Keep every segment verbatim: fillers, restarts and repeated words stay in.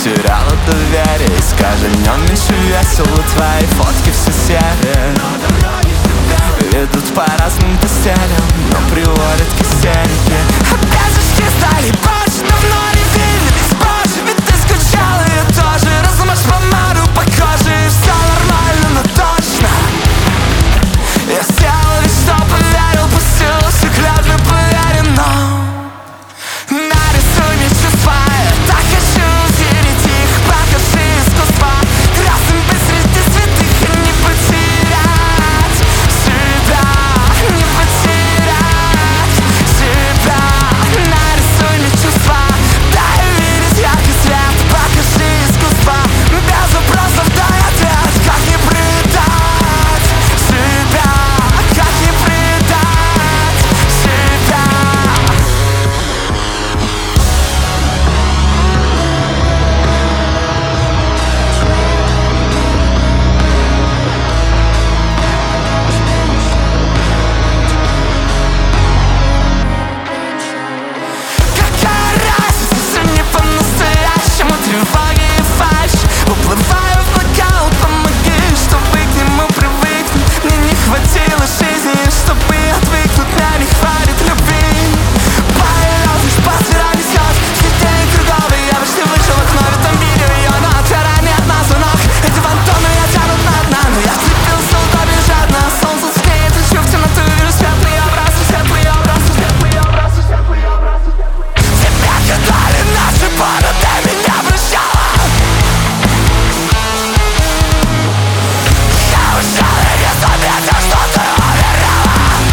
потеряла доверие, и с каждым днем меньше весело. Твои фотки все серые, ведут по разным постелям, но приводят к истерике. Обязочки стали больше, давно не виделись позже, ведь ты скучала, я тоже. Размажь помаду по коже, и все нормально, но точно. Я сделал лишь что поверил, пустил все клятвы, поверен, но нарисуй мне чувства, я так хочу увидеть их. Покажи искусство красным посреди святых, и не потерять себя, не потерять себя. Нарисуй мне чувства, дай увидеть яркий свет. Покажи искусство без вопросов, дай ответ. Как не предать себя, как не предать себя. Какая разница, все не по-настоящему. Тревоги и фальшь, уплываю в блокаут. Помоги, чтобы к нему привыкнуть. Мне не хватило жизни, чтобы отвыкнуть. Мне не хватит любви. Полет лишь по спирали слез, сиденье круговые. Я почти вышел в окно, ведь там видел ее, но отгорает не от нас звонок. Эти фантомы меня тянут на дна, но я вцепился в удобие жадно. Солнце скрыт, ищу в темноту, вижу светлые образы, светлые образы, светлые образы, светлые образы. Тебя кидали наши пары, ты меня прощала. Я ушел и не заметил, что ты умирала.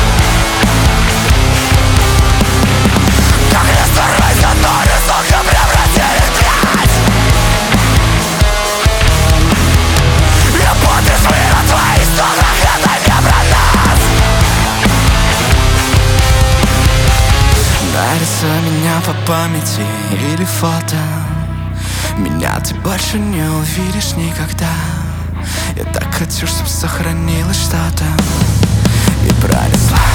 Как не сорвать одно рисунка, превратили в грязь. Я подпишу и на твоих стонах, это не про нас. Нарисуй меня по памяти или фото. Меня ты больше не увидишь никогда. Я так хочу, чтоб сохранилось что-то и пронесла.